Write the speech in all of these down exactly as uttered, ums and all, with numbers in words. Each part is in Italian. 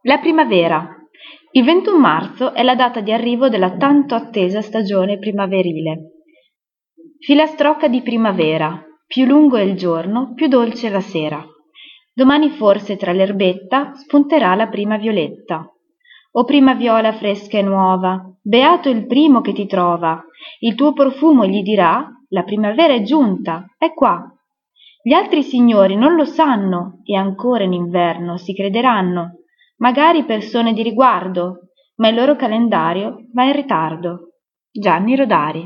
La primavera. Il ventuno marzo è la data di arrivo della tanto attesa stagione primaverile. Filastrocca di primavera, più lungo è il giorno, più dolce la sera. Domani forse tra l'erbetta spunterà la prima violetta. O prima viola fresca e nuova, beato il primo che ti trova, il tuo profumo gli dirà, la primavera è giunta, è qua. Gli altri signori non lo sanno e ancora in inverno si crederanno, magari persone di riguardo, ma il loro calendario va in ritardo. Gianni Rodari.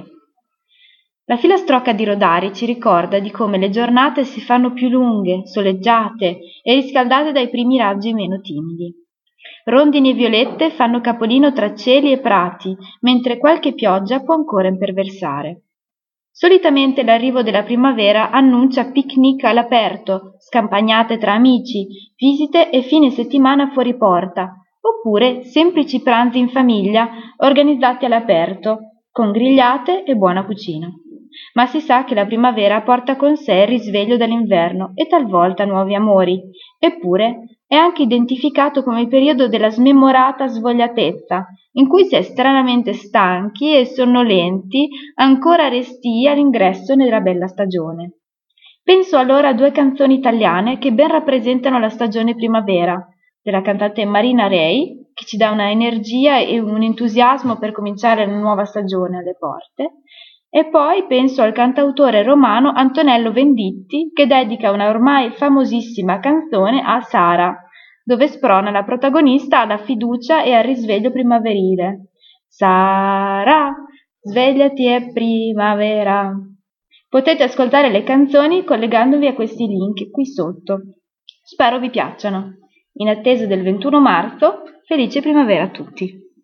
La filastrocca di Rodari ci ricorda di come le giornate si fanno più lunghe, soleggiate e riscaldate dai primi raggi meno timidi. Rondini e violette fanno capolino tra cieli e prati, mentre qualche pioggia può ancora imperversare. Solitamente l'arrivo della primavera annuncia picnic all'aperto, scampagnate tra amici, visite e fine settimana fuori porta, oppure semplici pranzi in famiglia organizzati all'aperto, con grigliate e buona cucina. Ma si sa che la primavera porta con sé il risveglio dall'inverno e talvolta nuovi amori, eppure è anche identificato come il periodo della smemorata svogliatezza, in cui si è stranamente stanchi e sonnolenti, ancora restii all'ingresso nella bella stagione. Penso allora a due canzoni italiane che ben rappresentano la stagione primavera, della cantante Marina Rei, che ci dà una energia e un entusiasmo per cominciare la nuova stagione alle porte, e poi penso al cantautore romano Antonello Venditti, che dedica una ormai famosissima canzone a Sara, dove sprona la protagonista alla fiducia e al risveglio primaverile. Sara, svegliati è primavera. Potete ascoltare le canzoni collegandovi a questi link qui sotto. Spero vi piacciono. In attesa del ventuno marzo, felice primavera a tutti!